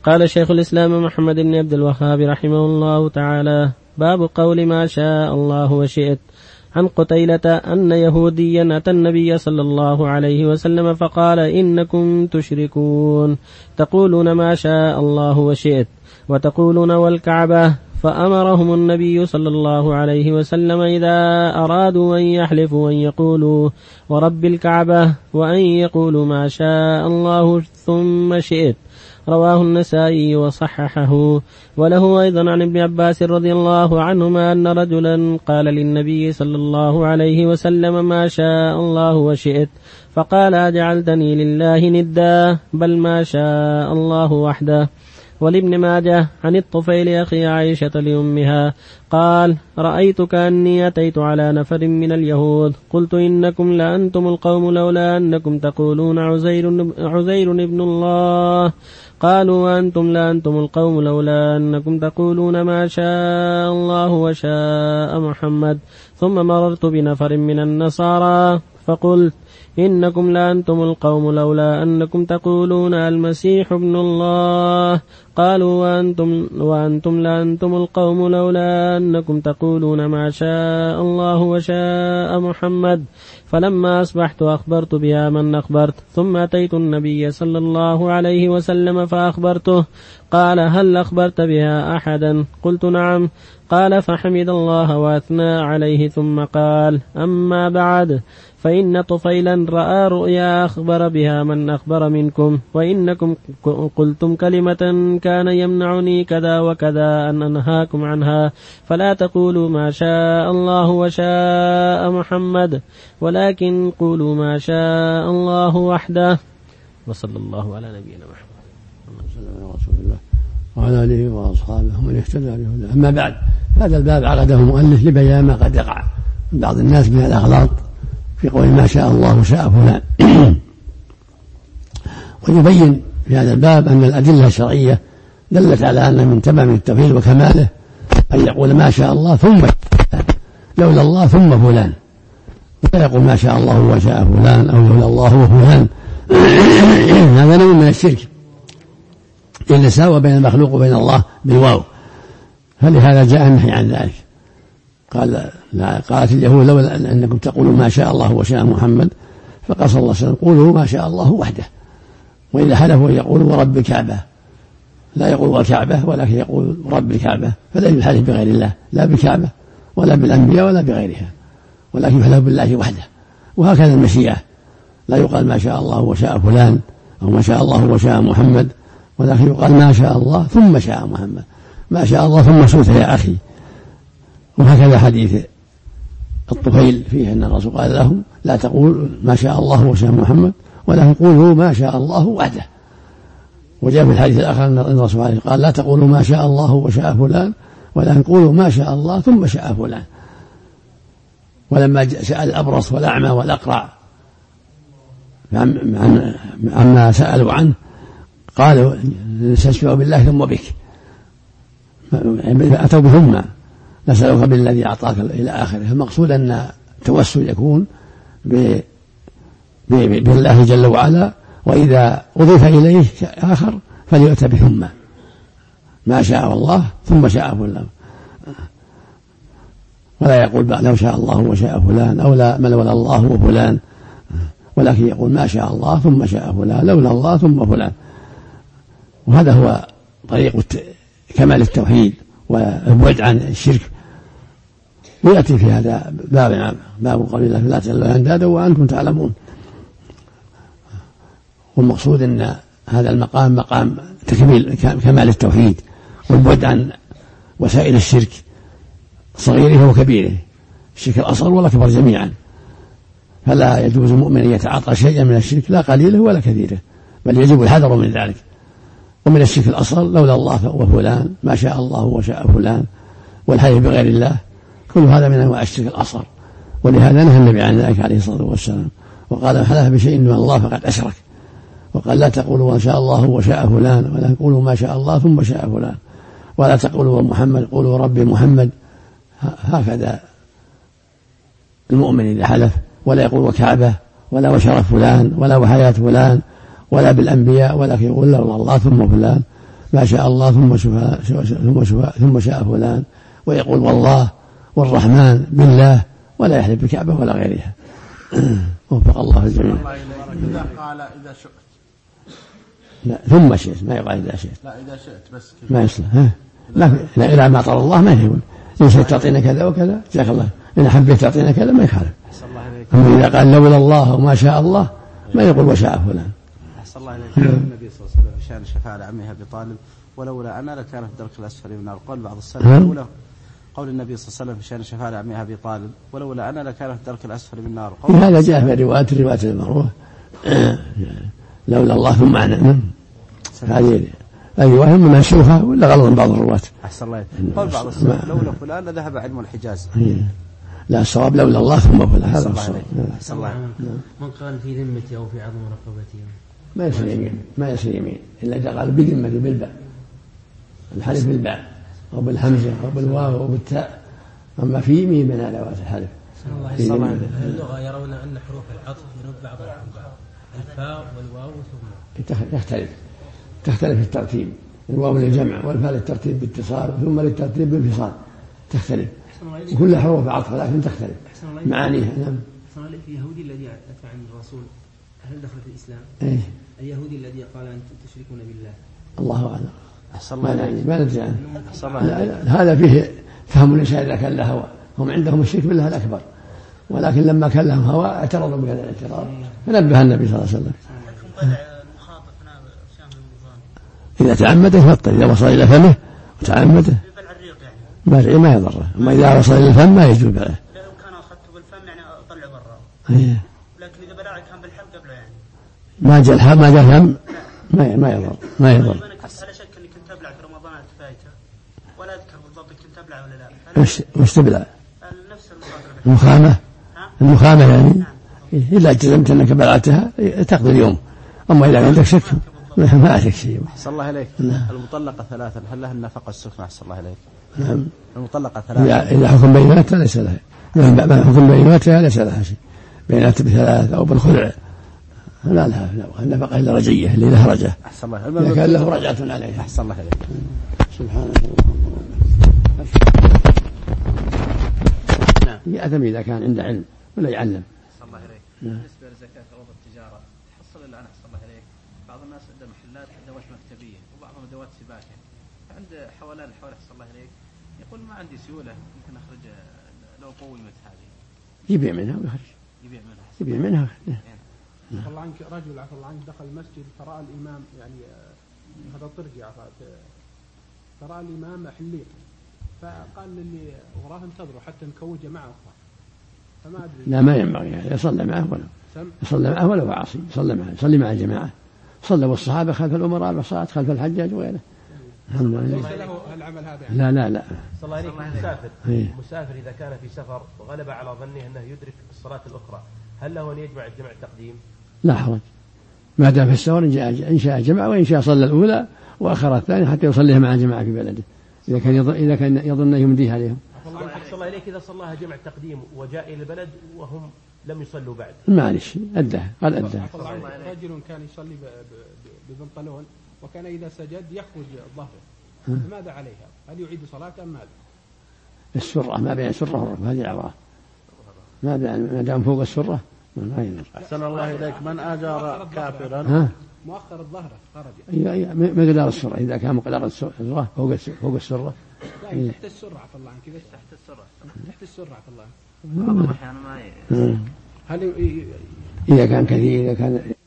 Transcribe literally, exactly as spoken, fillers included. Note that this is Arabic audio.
قال شيخ الإسلام محمد بن عبد الوهاب رحمه الله تعالى: باب قول ما شاء الله وشئت. عن قتيلة أن يهوديا أتى النبي صلى الله عليه وسلم فقال: إنكم تشركون، تقولون ما شاء الله وشئت وتقولون والكعبة. فأمرهم النبي صلى الله عليه وسلم إذا أرادوا أن يحلفوا أن يقولوا ورب الكعبة وأن يقولوا ما شاء الله ثم شئت. رواه النسائي وصححه. وله أيضا عن ابن عباس رضي الله عنهما أن رجلا قال للنبي صلى الله عليه وسلم: ما شاء الله وشئت. فقال: أجعلتني لله ندا؟ بل ما شاء الله وحده. ولابن ماجه عن الطفيل أخي عائشة لأمها قال: رأيت كأني أتيت على نفر من اليهود قلت: إنكم لأنتم القوم لولا أنكم تقولون عزير, عزير ابن الله. قالوا: وأنتم لأنتم القوم لولا أنكم تقولون ما شاء الله وشاء محمد. ثم مررت بنفر من النصارى فقلت: إنكم لأنتم القوم لولا أنكم تقولون المسيح ابن الله. قالوا: وأنتم, وأنتم لأنتم القوم لولا أنكم تقولون ما شاء الله وشاء محمد. فلما أصبحت أخبرت بها من أخبرت، ثم أتيت النبي صلى الله عليه وسلم فأخبرته. قال: هل أخبرت بها أحدا؟ قلت: نعم. قال: فحمد الله وأثنى عليه ثم قال: أما بعد، فإن طفيلا رأى رؤيا أخبر بها من أخبر منكم، وإنكم قلتم كلمة كان يمنعني كذا وكذا أن أنهاكم عنها، فلا تقولوا ما شاء الله وشاء محمد، ولكن قولوا ما شاء الله وحده. وصلى الله على نبينا محمد رسول الله وعلى آله وأصحابه ومن اهتدى بهداه. أما بعد، هذا الباب عقده المؤلف لبيان ما قد يقع من بعض الناس من الأغلاط في قول ما شاء الله وشاء فلان. ويبين في هذا الباب أن الأدلة الشرعية دلت على أن من تمام التوحيد وكماله أن يقول ما شاء الله ثم لولا الله ثم فلان، ولا يقول ما شاء الله وشاء فلان أو لولا الله وفلان. هذا نوع من الشرك، إلا ساوى بين المخلوق وبين الله بالواو، فلهذا جاء النهي عن ذلك. قال لا قالت اليهود لولا أنكم تقولوا ما شاء الله وشاء محمد، فقال صلى الله عليه وسلم: قولوا ما شاء الله وحده. وإذا حلفوا يقولوا ورب الكعبة، لا يقول والكعبة ولكن يقول رب الكعبة، فلا يحلف بغير الله، لا بالكعبة ولا بالأنبياء ولا بغيرها، ولكن يحلف بالله وحده. وهكذا المشيئة، لا يقال ما شاء الله وشاء فلان أو ما شاء الله وشاء محمد، ولكن يقال ما شاء الله ثم شاء محمد، ما شاء الله ثم سوت يا أخي. وهكذا حديث الطفيل فيه أن الرسول قال له: لا تقول ما شاء الله وشاء محمد، ولكن قولوا ما شاء الله وحده. وجاء في الحديث الآخر أن الرسول قال: لا تقولوا ما شاء الله وشاء فلان، ولكن قولوا ما شاء الله ثم شاء فلان. ولما سأل الأبرص والأعمى والأقرع عما سألوا عنه قالوا: نستشفع بالله ثم بك، أتوا بثم، نسألك بالذي أعطاك إلى آخره. المقصود أن التوسل يكون بالله جل وعلا، وإذا أضيف إليه آخر فليؤتى بثم، ما شاء الله ثم شاء فلان، ولا يقول لو شاء الله وشاء فلان أو لا من ولا الله وفلان، ولكن يقول ما شاء الله ثم شاء فلان لولا الله ثم فلان. وهذا هو طريق كمال التوحيد والبعد عن الشرك. ويأتي في هذا باب باب قول الله: لا تجعلوا أندادا وأنتم تعلمون. والمقصود أن هذا المقام مقام تكميل كمال التوحيد والبعد عن وسائل الشرك صغيره وكبيره، الشرك الأصغر والأكبر جميعا. فلا يجوز المؤمن أن يتعاطى شيئا من الشرك، لا قليله ولا كثيره، بل يجب الحذر من ذلك. ومن الشرك الأصغر لولا الله وفلان، ما شاء الله وشاء فلان، والحلف بغير الله، كل هذا من أنواع الشرك الأصغر. ولهذا نهى النبي عن ذلك عليه الصلاة والسلام، وقال: من حلف بشيء من الله فقد أشرك. وقال: لا تقولوا ما شاء الله وشاء فلان، ولا تقولوا ما شاء الله ثم شاء فلان، ولا تقولوا محمد، قولوا ربي محمد. هكذا المؤمن إذا حلف، ولا يقول وكعبة ولا وشرف فلان ولا وحياة فلان ولا بالأنبياء، ولكن يقول لولا الله ثم فلان، ما شاء الله ثم شفاء ثم شفاء ثم شاء فلان، ويقول والله والرحمن بالله، ولا يحلف بالكعبة ولا غيرها. وفق الله الجميع. إذا قال إذا شئت، لا ثم شئت، ما يقال إذا شئت، لا إذا شئت بس كذا ما يصلح. ها لا إذا ما طال الله ما يقول إن شئت تعطينا كذا وكذا، جزاك الله، إن حبيت تعطينا كذا ما يخالف. أما إذا قال لولا الله وما شاء الله ما يقول وشاء فلان. أحسن الله إليك. النبي صلى الله عليه وسلم شان الشفاعة لعمه أبي طالب ولولا أنا لكان في الدرك الأسفل من النار. قال بعض السلف لولا قول النبي صلى الله عليه وسلم في شان الشفاعة لعمه أبي طالب ولولا أنا لكان في الدرك الأسفل من النار. هذا جاء في رواية الرواية المروة لولا الله ثم أنا. هذه الرواية منسوخة ولا غلط بعض الرواة. أحسن الله إليك. قال بعض السلف لولا فلان لذهب علم الحجاز. لا الصواب لولا الله ثم فلان. هذا الصواب. أحسن الله. من قال في ذمتي أو في عظم رقبتي ما يصير يمين، ما يصير يمين إلا إذا قال بذمتي بالباء، الحلف بالباء أو بالهمزة أو بالواو أو بالتاء. أما في يمين من أدوات الحلف. اللغة يرون أن حروف العطف يرد بعضها عن بعض، الفاء والواو ثم تختلف تختلف الترتيب، الواو للجمع والفاء للترتيب باتصال ثم للترتيب بانفصال، تختلف وكل حروف عطف لكن تختلف معانيها. نعم. اليهودي الذي أتى عن الرسول هل دخل في الإسلام؟ إيه؟ اليهودي الذي قال أنتم تشركون بالله. الله أعلم. أحسن ما الله ندري ما ندري هذا فيه فهم الإنسان إذا كان له هوى، هم عندهم الشرك بالله الأكبر، ولكن لما كان لهم هوى اعترضوا بهذا الاعتراض فنبه النبي صلى الله عليه وسلم. إذا تعمد يفطر، إذا وصل إلى فمه وتعمده ما ما يضره، أما إذا وصل إلى الفم ما يجوز بله. لو كان أخذته بالفم يعني أطلع برا. أيه. لكن إذا بلعه كان بالحلق قبله يعني. ما جاء الحم ما جاء الفم ما ما يضر ما يضر. على شك إني كنت أبلع في رمضان الفايتة ولا أذكر بالضبط كنت أبلع ولا لا. وش وش تبلع؟ نفس المخاطرة. المخامة. المخامة يعني. نعم. إذا جزمت أنك بلعتها تقضي اليوم، أما إذا عندك شك ما عليك شيء. أحسن الله إليك. نعم. المطلقة ثلاثا هل لها النفقة السكنى؟ أحسن الله إليك. نعم. المطلقة ثلاثا إذا حكم بيناتها ليس لها، ما حكم بيناتها ليس لها شيء، بينات بثلاث أو بالخلع لا لها النفقة إلا رجية اللي لها رجع. أحسن الله. إذا كان له رجعة عليها. أحسن الله إليك. سبحانك اللهم. يأثم إذا كان عنده علم ولا يعلم. أحسن الله إليك. بالنسبة لزكاة عروض التجارة تحصل إلا أنا أحسن الله إليك بعض الناس عنده محلات أدوات مكتبية وبعضهم أدوات سباكة، فعند حوالان الحول أحسن الله إليك يقول ما عندي سيولة ممكن أخرج لو قومت هذه يبيع منها ويخرج. يبيع منها. يبيع منها. عفى الله عنك رجل عفى الله عنك دخل المسجد فرأى الإمام يعني هذا طرقي فرأى الإمام حليق فقال للي وراه انتظروا حتى نكون جماعة أخرى فما أدري. لا ما ينبغي يصلى معه ولا يصلى معه ولا عاصي، يصلى معه يصلي مع الجماعة. صلوا الصحابة خلف الأمراء البصات خلف الحجاج وغيره. الحمد لله. ليس له العمل هذا يعني. لا لا لا. صلى الله عليه مسافر مسافر إذا كان في سفر وغلب على ظنه أنه يدرك الصلاة الأخرى هل له أن يجمع الجمع التقديم؟ لا حرج ما دام في السفر إن شاء جمع وإن شاء صلى الأولى وأخر الثانية حتى يصليها مع الجماعة في بلده إذا كان يظن إذا كان يظن يمديه عليهم. صلى الله عليك إذا صلاها جمع تقديم وجاء إلى البلد وهم لم يصلوا بعد معلش أداه قال أداه. رجل كان يصلي ببنطلون وكان إذا سجد يخرج ظهره ماذا عليها؟ هل يعيد صلاة أم ماذا؟ السرة ما بين السرة والركبة هذه عورة ما دام فوق السرة ما ينظر. أحسن الله إليك. من آجر كافرا ها؟ مؤخر الظهر خرج أي مقدار السرة إذا كان مقدار السرة فوق فوق السرة لا تحت السرة عفى الله عنك كذا تحت السرة تحت السرة عفى الله عنك. هل إذا كان كثير إذا كان